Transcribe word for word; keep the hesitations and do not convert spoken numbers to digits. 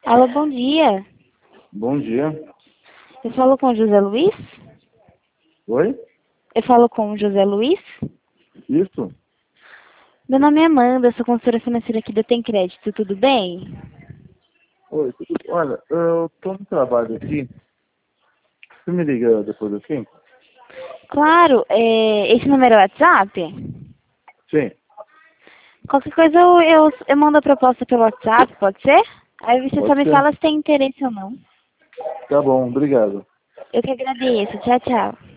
Alô, bom dia. Bom dia. Eu falo com o José Luiz? Oi? Eu falo com o José Luiz? Isso? Meu nome é Amanda, sou consultora financeira aqui da Tem Crédito, tudo bem? Oi, tudo... olha, eu tô no trabalho aqui. Você me liga depois aqui? Claro, é, esse número é WhatsApp? Sim. Qualquer coisa eu, eu, eu mando a proposta pelo WhatsApp, pode ser? Aí você só Pode me ser. fala se tem interesse ou não. Tá bom, obrigado. Eu que agradeço. Tchau, tchau.